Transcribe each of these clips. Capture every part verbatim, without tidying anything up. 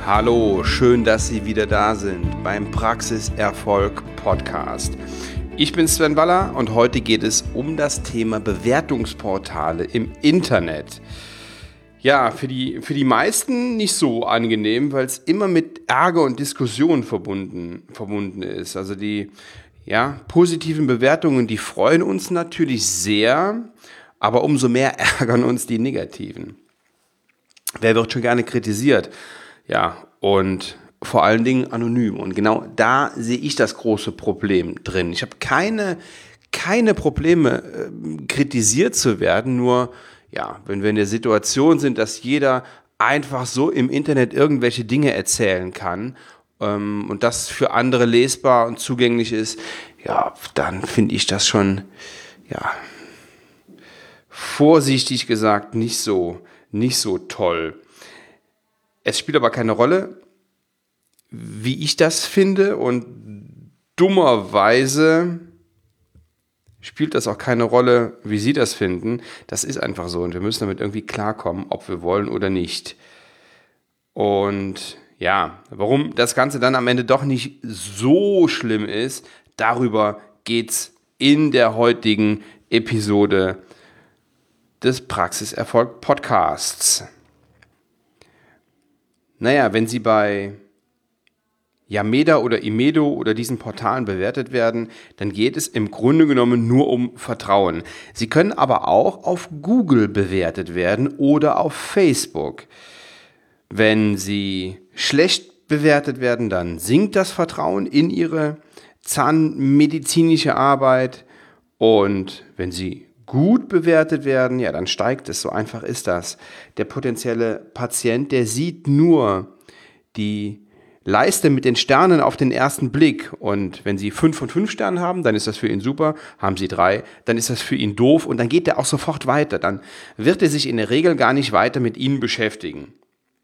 Hallo, schön, dass Sie wieder da sind beim Praxiserfolg Podcast. Ich bin Sven Waller und heute geht es um das Thema Bewertungsportale im Internet. Ja, für die, für die meisten nicht so angenehm, weil es immer mit Ärger und Diskussion verbunden, verbunden ist. Also die ja, positiven Bewertungen, die freuen uns natürlich sehr, aber umso mehr ärgern uns die negativen. Wer wird schon gerne kritisiert? Ja, und vor allen Dingen anonym. Und genau da sehe ich das große Problem drin. Ich habe keine, keine Probleme, äh, kritisiert zu werden, nur ja, wenn wir in der Situation sind, dass jeder einfach so im Internet irgendwelche Dinge erzählen kann ähm, und das für andere lesbar und zugänglich ist, ja, dann finde ich das schon, ja, vorsichtig gesagt, nicht so, nicht so toll. Es spielt aber keine Rolle, wie ich das finde, und dummerweise spielt das auch keine Rolle, wie Sie das finden. Das ist einfach so und wir müssen damit irgendwie klarkommen, ob wir wollen oder nicht. Und ja, warum das Ganze dann am Ende doch nicht so schlimm ist, darüber geht's in der heutigen Episode des Praxiserfolg Podcasts. Naja, wenn Sie bei Yameda oder Imedo oder diesen Portalen bewertet werden, dann geht es im Grunde genommen nur um Vertrauen. Sie können aber auch auf Google bewertet werden oder auf Facebook. Wenn Sie schlecht bewertet werden, dann sinkt das Vertrauen in Ihre zahnmedizinische Arbeit, und wenn Sie gut bewertet werden, ja, dann steigt es. So einfach ist das. Der potenzielle Patient, der sieht nur die Leiste mit den Sternen auf den ersten Blick, und wenn Sie fünf von fünf Sternen haben, dann ist das für ihn super. Haben Sie drei, dann ist das für ihn doof, und dann geht er auch sofort weiter. Dann wird er sich in der Regel gar nicht weiter mit Ihnen beschäftigen.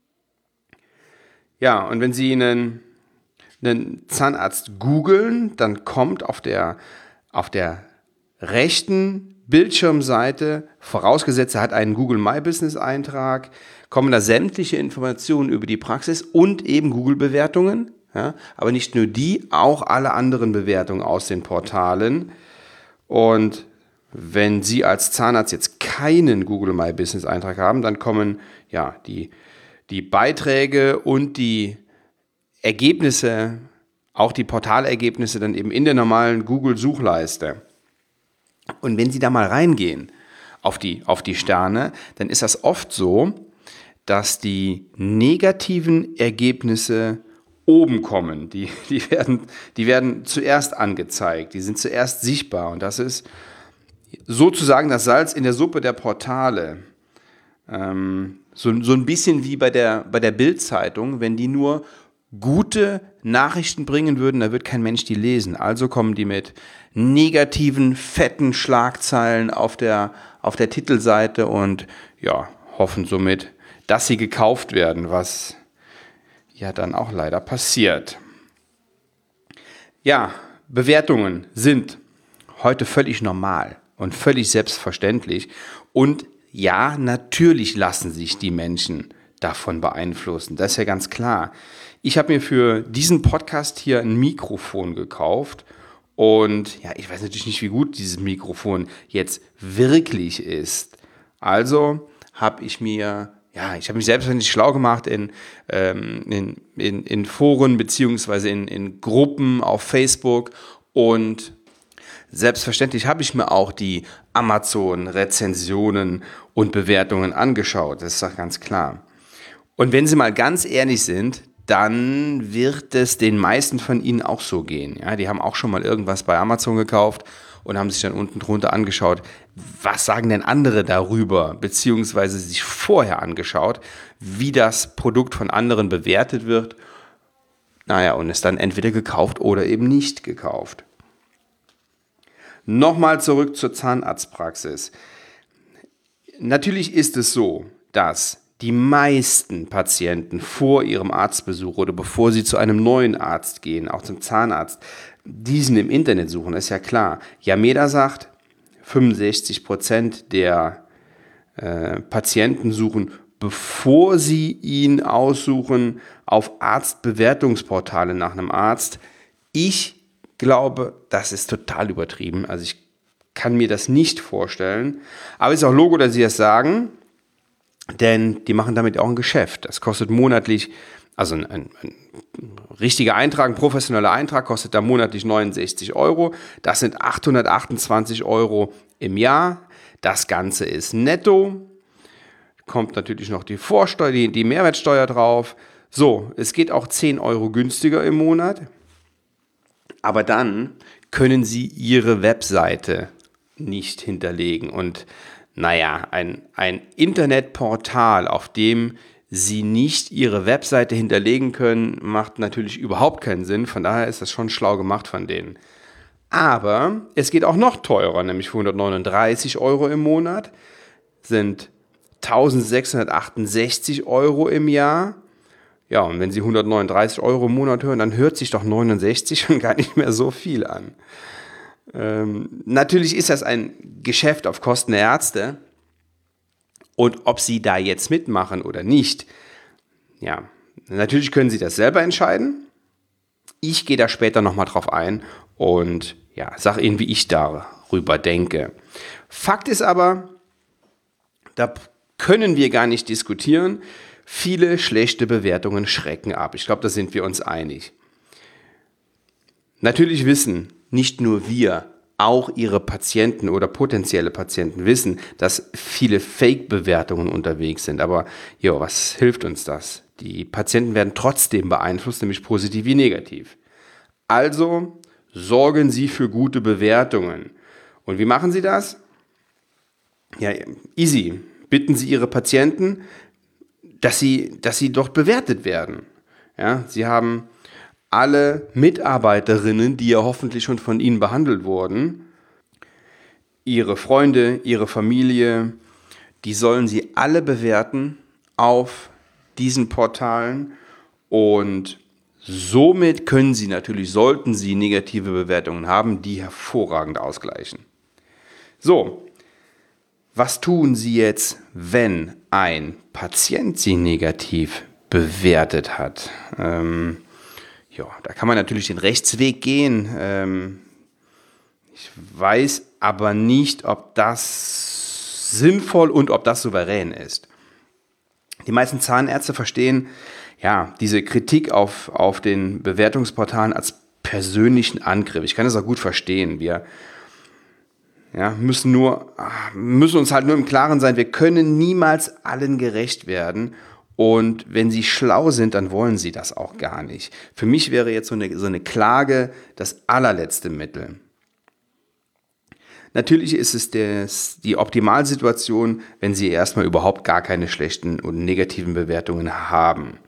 Ja, und wenn Sie einen, einen Zahnarzt googeln, dann kommt auf der, auf der rechten Bildschirmseite, vorausgesetzt er hat einen Google My Business Eintrag, kommen da sämtliche Informationen über die Praxis und eben Google-Bewertungen, ja, aber nicht nur die, auch alle anderen Bewertungen aus den Portalen. Und wenn Sie als Zahnarzt jetzt keinen Google My Business Eintrag haben, dann kommen ja die, die Beiträge und die Ergebnisse, auch die Portalergebnisse dann eben in der normalen Google-Suchleiste. Und wenn Sie da mal reingehen auf die, auf die Sterne, dann ist das oft so, dass die negativen Ergebnisse oben kommen. Die, die, werden, die werden zuerst angezeigt, die sind zuerst sichtbar. Und das ist sozusagen das Salz in der Suppe der Portale. Ähm, so, so ein bisschen wie bei der, bei der Bild-Zeitung, wenn die nur gute Nachrichten bringen würden, da wird kein Mensch die lesen. Also kommen die mit negativen, fetten Schlagzeilen auf der, auf der Titelseite und ja, hoffen somit, dass sie gekauft werden, was ja dann auch leider passiert. Ja, Bewertungen sind heute völlig normal und völlig selbstverständlich, und ja, natürlich lassen sich die Menschen davon beeinflussen, das ist ja ganz klar. Ich habe mir für diesen Podcast hier ein Mikrofon gekauft, und ja, ich weiß natürlich nicht, wie gut dieses Mikrofon jetzt wirklich ist. Also habe ich mir, ja, ich habe mich selbstverständlich schlau gemacht in, ähm, in, in, in Foren beziehungsweise in, in Gruppen auf Facebook, und selbstverständlich habe ich mir auch die Amazon-Rezensionen und Bewertungen angeschaut, das ist doch ganz klar. Und wenn Sie mal ganz ehrlich sind, dann wird es den meisten von Ihnen auch so gehen. Ja, die haben auch schon mal irgendwas bei Amazon gekauft und haben sich dann unten drunter angeschaut, was sagen denn andere darüber, beziehungsweise sich vorher angeschaut, wie das Produkt von anderen bewertet wird. Naja, und es dann entweder gekauft oder eben nicht gekauft. Nochmal zurück zur Zahnarztpraxis. Natürlich ist es so, dass die meisten Patienten vor ihrem Arztbesuch oder bevor sie zu einem neuen Arzt gehen, auch zum Zahnarzt, diesen im Internet suchen, ist ja klar. Yameda sagt, fünfundsechzig Prozent der äh, Patienten suchen bevor Sie ihn aussuchen auf Arztbewertungsportale nach einem Arzt. Ich glaube, das ist total übertrieben. Also ich kann mir das nicht vorstellen. Aber es ist auch Logo, dass Sie das sagen, denn die machen damit auch ein Geschäft. Das kostet monatlich, also ein, ein, ein richtiger Eintrag, ein professioneller Eintrag kostet da monatlich neunundsechzig Euro. Das sind achthundertachtundzwanzig Euro im Jahr. Das Ganze ist netto. Kommt natürlich noch die Vorsteuer, die, die Mehrwertsteuer drauf. So, es geht auch zehn Euro günstiger im Monat. Aber dann können Sie Ihre Webseite nicht hinterlegen. Und naja, ein, ein Internetportal, auf dem Sie nicht Ihre Webseite hinterlegen können, macht natürlich überhaupt keinen Sinn. Von daher ist das schon schlau gemacht von denen. Aber es geht auch noch teurer, nämlich für hundertneununddreißig Euro im Monat sind eintausendsechshundertachtundsechzig Euro im Jahr. Ja, und wenn Sie hundertneununddreißig Euro im Monat hören, dann hört sich doch neunundsechzig schon gar nicht mehr so viel an. Ähm, natürlich ist das ein Geschäft auf Kosten der Ärzte. Und ob Sie da jetzt mitmachen oder nicht, ja, natürlich können Sie das selber entscheiden. Ich gehe da später nochmal drauf ein und ja, sage Ihnen, wie ich darüber denke. Fakt ist aber, da können wir gar nicht diskutieren. Viele schlechte Bewertungen schrecken ab. Ich glaube, da sind wir uns einig. Natürlich wissen nicht nur wir, auch Ihre Patienten oder potenzielle Patienten wissen, dass viele Fake-Bewertungen unterwegs sind. Aber jo, was hilft uns das? Die Patienten werden trotzdem beeinflusst, nämlich positiv wie negativ. Also sorgen Sie für gute Bewertungen. Und wie machen Sie das? Ja, easy. Bitten Sie Ihre Patienten, dass sie, dass sie dort bewertet werden. Ja, Sie haben alle Mitarbeiterinnen, die ja hoffentlich schon von Ihnen behandelt wurden, Ihre Freunde, Ihre Familie, die sollen Sie alle bewerten auf diesen Portalen und somit können Sie natürlich, sollten Sie negative Bewertungen haben, die hervorragend ausgleichen. So, was tun Sie jetzt, wenn ein Patient Sie negativ bewertet hat? Ähm, ja, da kann man natürlich den Rechtsweg gehen. Ähm, ich weiß aber nicht, ob das sinnvoll und ob das souverän ist. Die meisten Zahnärzte verstehen ja diese Kritik auf, auf den Bewertungsportalen als persönlichen Angriff. Ich kann das auch gut verstehen. Wir Ja, müssen, nur, müssen uns halt nur im Klaren sein, wir können niemals allen gerecht werden. Und wenn sie schlau sind, dann wollen sie das auch gar nicht. Für mich wäre jetzt so eine, so eine Klage das allerletzte Mittel. Natürlich ist es des, die Optimalsituation, wenn Sie erstmal überhaupt gar keine schlechten und negativen Bewertungen haben.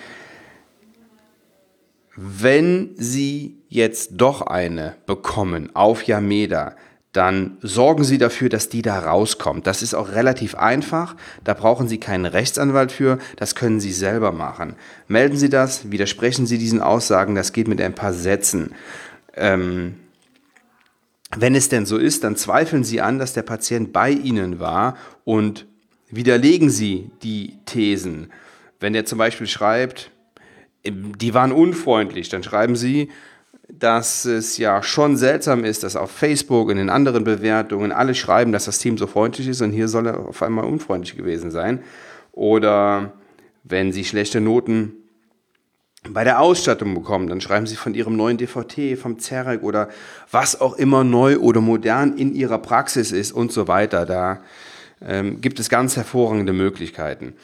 Wenn Sie jetzt doch eine bekommen auf Yameda, dann sorgen Sie dafür, dass die da rauskommt. Das ist auch relativ einfach, da brauchen Sie keinen Rechtsanwalt für, das können Sie selber machen. Melden Sie das, widersprechen Sie diesen Aussagen, das geht mit ein paar Sätzen. Ähm, wenn es denn so ist, dann zweifeln Sie an, dass der Patient bei Ihnen war und widerlegen Sie die Thesen. Wenn er zum Beispiel schreibt, die waren unfreundlich, dann schreiben Sie, dass es ja schon seltsam ist, dass auf Facebook und in anderen Bewertungen alle schreiben, dass das Team so freundlich ist und hier soll er auf einmal unfreundlich gewesen sein. Oder wenn Sie schlechte Noten bei der Ausstattung bekommen, dann schreiben Sie von Ihrem neuen D V T, vom Zerek oder was auch immer neu oder modern in Ihrer Praxis ist und so weiter. Da ähm, gibt es ganz hervorragende Möglichkeiten.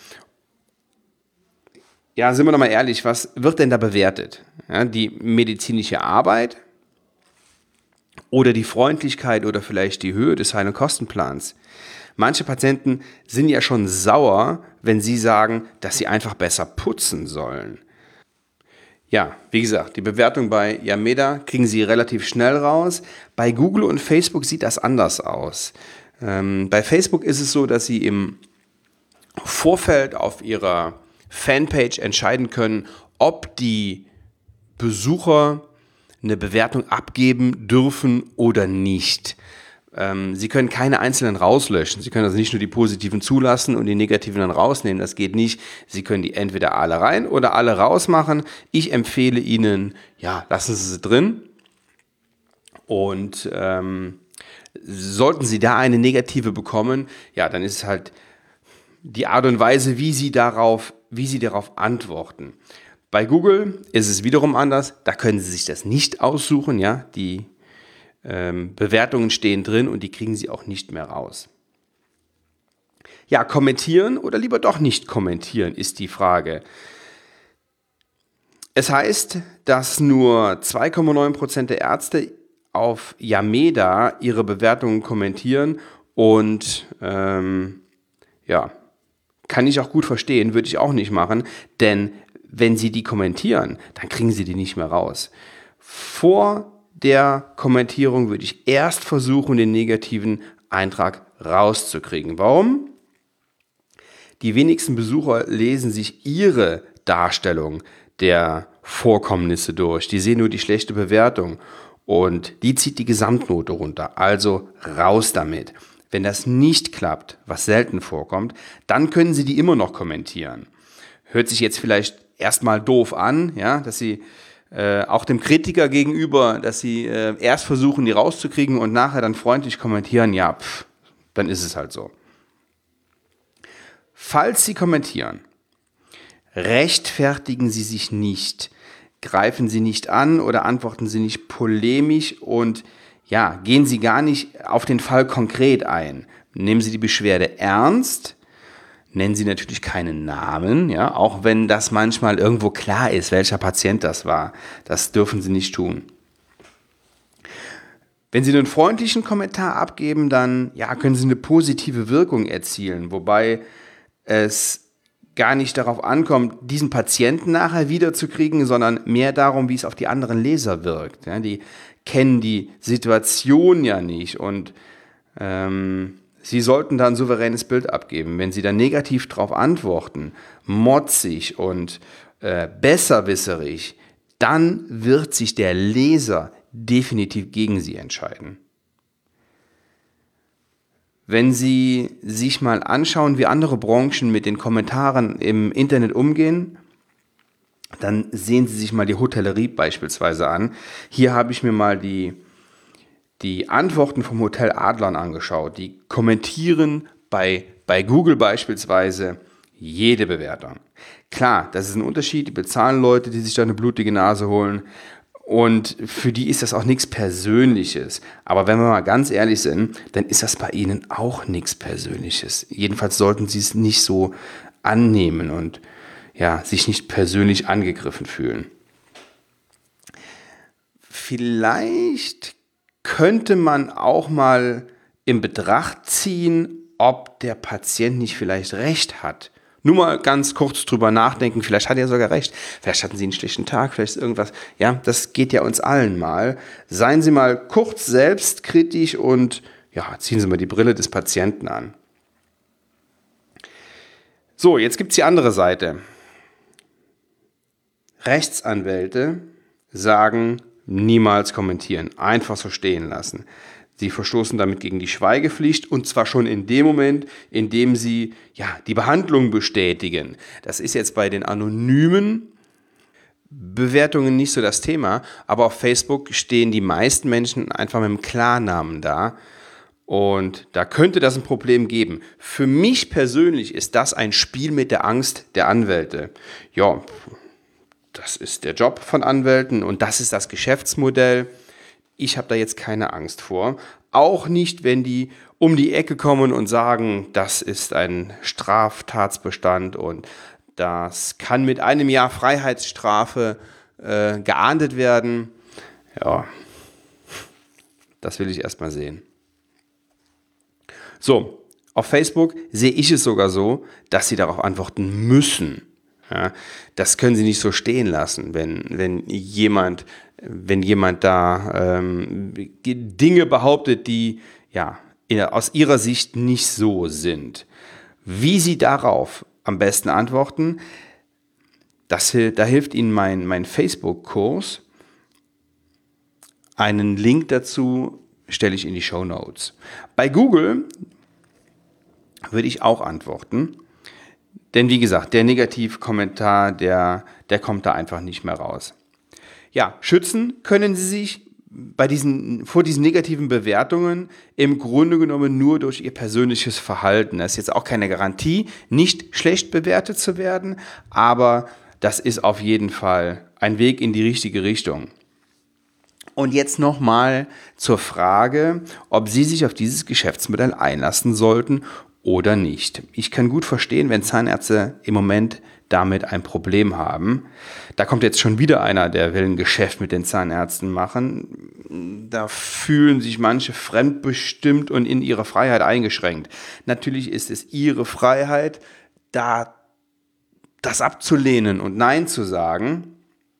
Ja, sind wir doch mal ehrlich, was wird denn da bewertet? Ja, die medizinische Arbeit oder die Freundlichkeit oder vielleicht die Höhe des Heil- und Kostenplans? Manche Patienten sind ja schon sauer, wenn sie sagen, dass sie einfach besser putzen sollen. Ja, wie gesagt, die Bewertung bei Yameda kriegen Sie relativ schnell raus. Bei Google und Facebook sieht das anders aus. Ähm, bei Facebook ist es so, dass Sie im Vorfeld auf Ihrer Fanpage entscheiden können, ob die Besucher eine Bewertung abgeben dürfen oder nicht. Ähm, Sie können keine einzelnen rauslöschen. Sie können also nicht nur die positiven zulassen und die negativen dann rausnehmen. Das geht nicht. Sie können die entweder alle rein oder alle rausmachen. Ich empfehle Ihnen, ja, lassen Sie sie drin. Und ähm, sollten Sie da eine negative bekommen, ja, dann ist es halt die Art und Weise, wie Sie darauf, wie Sie darauf antworten. Bei Google ist es wiederum anders. Da können Sie sich das nicht aussuchen, ja, die ähm, Bewertungen stehen drin und die kriegen Sie auch nicht mehr raus. Ja, kommentieren oder lieber doch nicht kommentieren, ist die Frage. Es heißt, dass nur zwei Komma neun Prozent der Ärzte auf Yameda ihre Bewertungen kommentieren und ähm, ja, kann ich auch gut verstehen, würde ich auch nicht machen, denn wenn Sie die kommentieren, dann kriegen Sie die nicht mehr raus. Vor der Kommentierung würde ich erst versuchen, den negativen Eintrag rauszukriegen. Warum? Die wenigsten Besucher lesen sich ihre Darstellung der Vorkommnisse durch. Die sehen nur die schlechte Bewertung und die zieht die Gesamtnote runter. Also raus damit. Wenn das nicht klappt, was selten vorkommt, dann können Sie die immer noch kommentieren. Hört sich jetzt vielleicht erstmal doof an, ja, dass Sie äh, auch dem Kritiker gegenüber, dass Sie äh, erst versuchen, die rauszukriegen und nachher dann freundlich kommentieren, ja, pff, dann ist es halt so. Falls Sie kommentieren, rechtfertigen Sie sich nicht, greifen Sie nicht an oder antworten Sie nicht polemisch und ja, gehen Sie gar nicht auf den Fall konkret ein. Nehmen Sie die Beschwerde ernst, nennen Sie natürlich keinen Namen, ja, auch wenn das manchmal irgendwo klar ist, welcher Patient das war. Das dürfen Sie nicht tun. Wenn Sie einen freundlichen Kommentar abgeben, dann ja, können Sie eine positive Wirkung erzielen, wobei es gar nicht darauf ankommt, diesen Patienten nachher wiederzukriegen, sondern mehr darum, wie es auf die anderen Leser wirkt. Ja, die kennen die Situation ja nicht und ähm, sie sollten da ein souveränes Bild abgeben. Wenn sie dann negativ darauf antworten, motzig und äh, besserwisserig, dann wird sich der Leser definitiv gegen sie entscheiden. Wenn Sie sich mal anschauen, wie andere Branchen mit den Kommentaren im Internet umgehen, dann sehen Sie sich mal die Hotellerie beispielsweise an. Hier habe ich mir mal die, die Antworten vom Hotel Adlon angeschaut. Die kommentieren bei, bei Google beispielsweise jede Bewertung. Klar, das ist ein Unterschied. Die bezahlen Leute, die sich da eine blutige Nase holen. Und für die ist das auch nichts Persönliches. Aber wenn wir mal ganz ehrlich sind, dann ist das bei ihnen auch nichts Persönliches. Jedenfalls sollten sie es nicht so annehmen und ja, sich nicht persönlich angegriffen fühlen. Vielleicht könnte man auch mal in Betracht ziehen, ob der Patient nicht vielleicht recht hat. Nur mal ganz kurz drüber nachdenken, vielleicht hat er sogar recht, vielleicht hatten Sie einen schlechten Tag, vielleicht ist irgendwas, ja, das geht ja uns allen mal. Seien Sie mal kurz selbstkritisch und ja, ziehen Sie mal die Brille des Patienten an. So, jetzt gibt es die andere Seite. Rechtsanwälte sagen, niemals kommentieren, einfach so stehen lassen. Sie verstoßen damit gegen die Schweigepflicht und zwar schon in dem Moment, in dem sie ja, die Behandlung bestätigen. Das ist jetzt bei den anonymen Bewertungen nicht so das Thema, aber auf Facebook stehen die meisten Menschen einfach mit dem Klarnamen da und da könnte das ein Problem geben. Für mich persönlich ist das ein Spiel mit der Angst der Anwälte. Ja, das ist der Job von Anwälten und das ist das Geschäftsmodell. Ich habe da jetzt keine Angst vor. Auch nicht, wenn die um die Ecke kommen und sagen, das ist ein Straftatsbestand und das kann mit einem Jahr Freiheitsstrafe äh, geahndet werden. Ja, das will ich erstmal sehen. So, auf Facebook sehe ich es sogar so, dass Sie darauf antworten müssen. Ja, das können Sie nicht so stehen lassen, wenn, wenn jemand, wenn jemand da ähm, Dinge behauptet, die ja, aus Ihrer Sicht nicht so sind. Wie Sie darauf am besten antworten, das, da hilft Ihnen mein, mein Facebook-Kurs. Einen Link dazu stelle ich in die Shownotes. Bei Google würde ich auch antworten, denn wie gesagt, der Negativkommentar, der, der kommt da einfach nicht mehr raus. Ja, schützen können Sie sich bei diesen, vor diesen negativen Bewertungen im Grunde genommen nur durch Ihr persönliches Verhalten. Das ist jetzt auch keine Garantie, nicht schlecht bewertet zu werden, aber das ist auf jeden Fall ein Weg in die richtige Richtung. Und jetzt nochmal zur Frage, ob Sie sich auf dieses Geschäftsmodell einlassen sollten oder nicht. Ich kann gut verstehen, wenn Zahnärzte im Moment damit ein Problem haben. Da kommt jetzt schon wieder einer, der will ein Geschäft mit den Zahnärzten machen. Da fühlen sich manche fremdbestimmt und in ihrer Freiheit eingeschränkt. Natürlich ist es ihre Freiheit, da das abzulehnen und Nein zu sagen.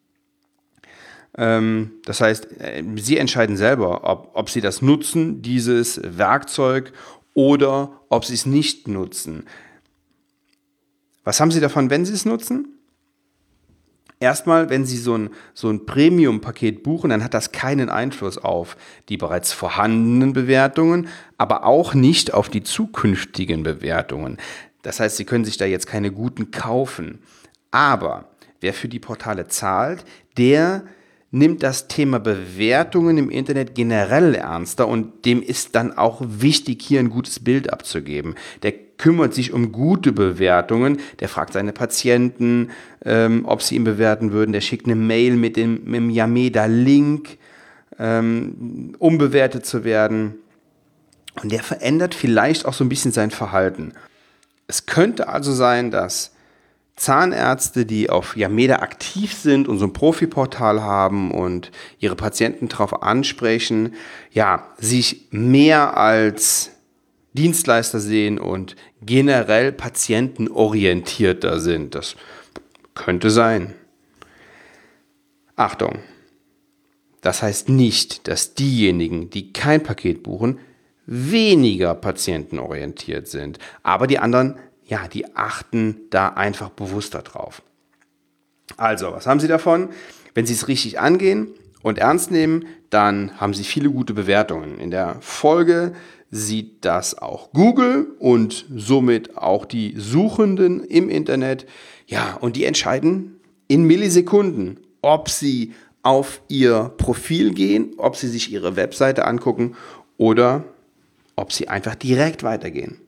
Ähm, das heißt, sie entscheiden selber, ob, ob sie das nutzen, dieses Werkzeug, oder ob sie es nicht nutzen. Was haben Sie davon, wenn Sie es nutzen? Erstmal, wenn Sie so ein, so ein Premium-Paket buchen, dann hat das keinen Einfluss auf die bereits vorhandenen Bewertungen, aber auch nicht auf die zukünftigen Bewertungen. Das heißt, Sie können sich da jetzt keine guten kaufen. Aber wer für die Portale zahlt, der nimmt das Thema Bewertungen im Internet generell ernster und dem ist dann auch wichtig, hier ein gutes Bild abzugeben. Der kümmert sich um gute Bewertungen, der fragt seine Patienten, ähm, ob sie ihn bewerten würden, der schickt eine Mail mit dem, mit dem Yameda-Link, ähm, um bewertet zu werden. Und der verändert vielleicht auch so ein bisschen sein Verhalten. Es könnte also sein, dass Zahnärzte, die auf Yameda aktiv sind und so ein Profiportal haben und ihre Patienten darauf ansprechen, ja, sich mehr als Dienstleister sehen und generell patientenorientierter sind. Das könnte sein. Achtung, das heißt nicht, dass diejenigen, die kein Paket buchen, weniger patientenorientiert sind, aber die anderen, ja, die achten da einfach bewusster drauf. Also, was haben Sie davon? Wenn Sie es richtig angehen und ernst nehmen, dann haben Sie viele gute Bewertungen. In der Folge sieht das auch Google und somit auch die Suchenden im Internet. Ja, und die entscheiden in Millisekunden, ob sie auf ihr Profil gehen, ob sie sich ihre Webseite angucken oder ob sie einfach direkt weitergehen.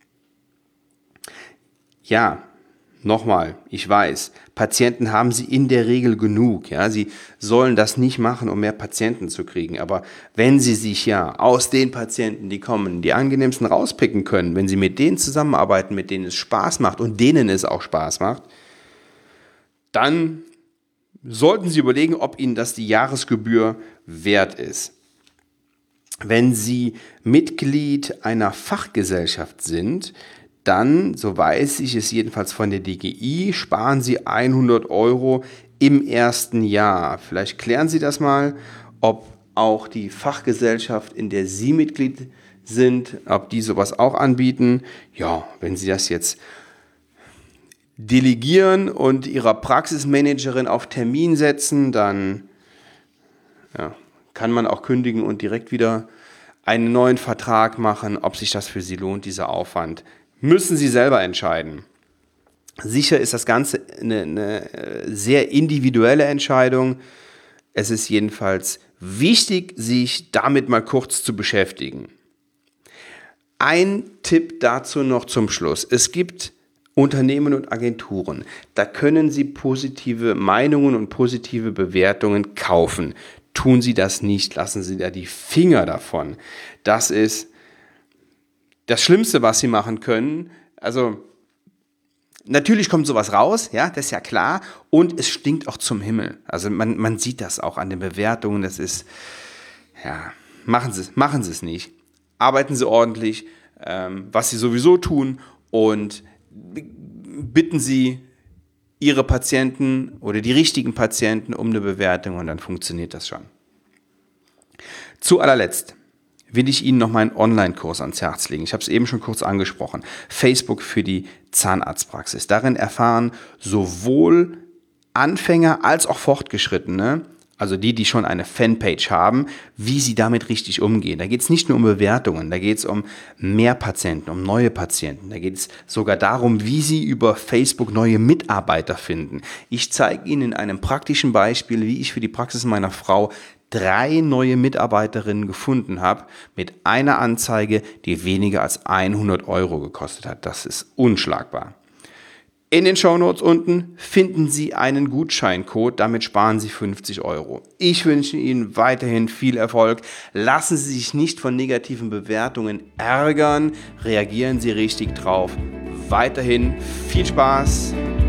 Ja, nochmal, ich weiß, Patienten haben Sie in der Regel genug. Ja, Sie sollen das nicht machen, um mehr Patienten zu kriegen. Aber wenn Sie sich ja aus den Patienten, die kommen, die angenehmsten rauspicken können, wenn Sie mit denen zusammenarbeiten, mit denen es Spaß macht und denen es auch Spaß macht, dann sollten Sie überlegen, ob Ihnen das die Jahresgebühr wert ist. Wenn Sie Mitglied einer Fachgesellschaft sind, dann, so weiß ich es jedenfalls von der D G I, sparen Sie hundert Euro im ersten Jahr. Vielleicht klären Sie das mal, ob auch die Fachgesellschaft, in der Sie Mitglied sind, ob die sowas auch anbieten. Ja, wenn Sie das jetzt delegieren und Ihrer Praxismanagerin auf Termin setzen, dann ja, kann man auch kündigen und direkt wieder einen neuen Vertrag machen, ob sich das für Sie lohnt, dieser Aufwand. Müssen Sie selber entscheiden. Sicher ist das Ganze eine, eine sehr individuelle Entscheidung. Es ist jedenfalls wichtig, sich damit mal kurz zu beschäftigen. Ein Tipp dazu noch zum Schluss. Es gibt Unternehmen und Agenturen, da können Sie positive Meinungen und positive Bewertungen kaufen. Tun Sie das nicht, lassen Sie da die Finger davon. Das ist das Schlimmste, was Sie machen können. Also natürlich kommt sowas raus, ja, das ist ja klar. Und es stinkt auch zum Himmel. Also man, man sieht das auch an den Bewertungen. Das ist, ja, machen Sie es, machen Sie es nicht. Arbeiten Sie ordentlich, ähm, was Sie sowieso tun, und bitten Sie Ihre Patienten oder die richtigen Patienten um eine Bewertung, und dann funktioniert das schon. Zu allerletzt will ich Ihnen noch meinen Online-Kurs ans Herz legen. Ich habe es eben schon kurz angesprochen. Facebook für die Zahnarztpraxis. Darin erfahren sowohl Anfänger als auch Fortgeschrittene also die, die schon eine Fanpage haben, wie sie damit richtig umgehen. Da geht es nicht nur um Bewertungen, da geht es um mehr Patienten, um neue Patienten. Da geht es sogar darum, wie sie über Facebook neue Mitarbeiter finden. Ich zeige Ihnen in einem praktischen Beispiel, wie ich für die Praxis meiner Frau drei neue Mitarbeiterinnen gefunden habe mit einer Anzeige, die weniger als hundert Euro gekostet hat. Das ist unschlagbar. In den Shownotes unten finden Sie einen Gutscheincode, damit sparen Sie fünfzig Euro. Ich wünsche Ihnen weiterhin viel Erfolg. Lassen Sie sich nicht von negativen Bewertungen ärgern. Reagieren Sie richtig drauf. Weiterhin viel Spaß.